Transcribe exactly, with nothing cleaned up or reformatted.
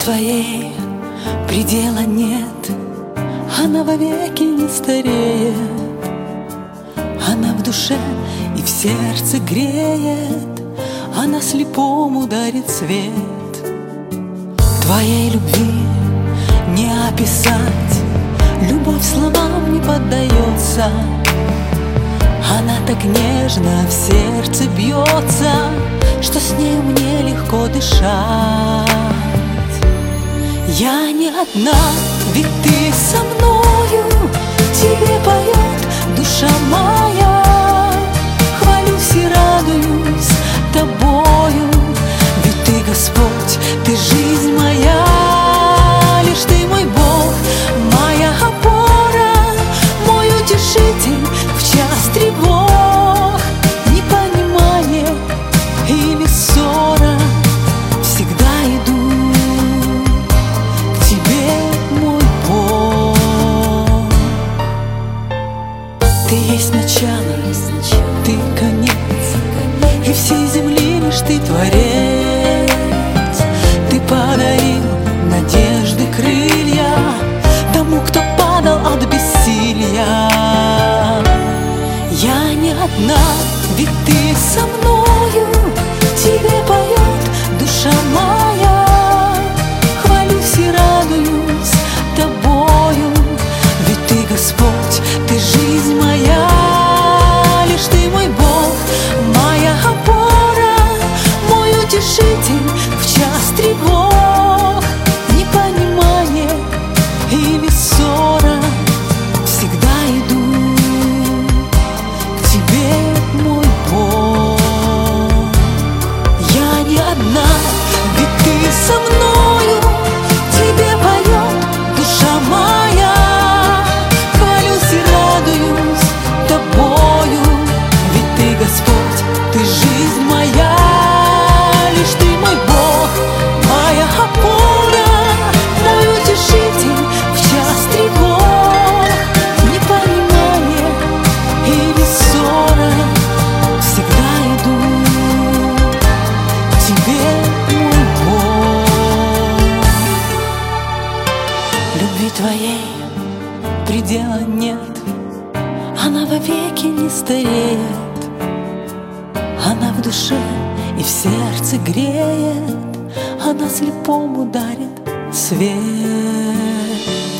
твоей предела нет, она вовеки не стареет, она в душе и в сердце греет, она слепому дарит свет. Твоей любви не описать, любовь словам не поддается, она так нежно в сердце бьется, что с ней мне легко дышать. Я не одна, ведь ты со мною, тебе поет душа моя. Хвалюсь и радуюсь тобою, ведь ты Господь, ты жизнь моя. Лишь ты мой Бог, моя опора, мой утешитель в час тревог. Непонимание или ссора, всегда иду к тебе, мой Бог. Ты есть начало, ты конец, и всей земли лишь ты творец. Ты подарил надежды крылья тому, кто падал от бессилия. Я не одна, ведь ты со мною, тебе поет душа моя. Хвалюсь и радуюсь тобою, ведь ты Господь, ты жизнь моя. Лишь ты мой Бог, моя опора, мой утешитель в час тревог. Непонимание или ссора, всегда иду к тебе, мой Бог. Я не одна, ведь ты со мною, тебе поет душа моя. Хвалюсь и радуюсь тобою, ведь ты Господь, ты жизнь моя. Лишь ты мой Бог, моя опора, мой утешитель в час тревог. Непонимание или ссора, всегда иду к тебе, мой Бог. Любви твоей предела нет, она вовеки не стареет, она в душе и в сердце греет, она слепому дарит свет.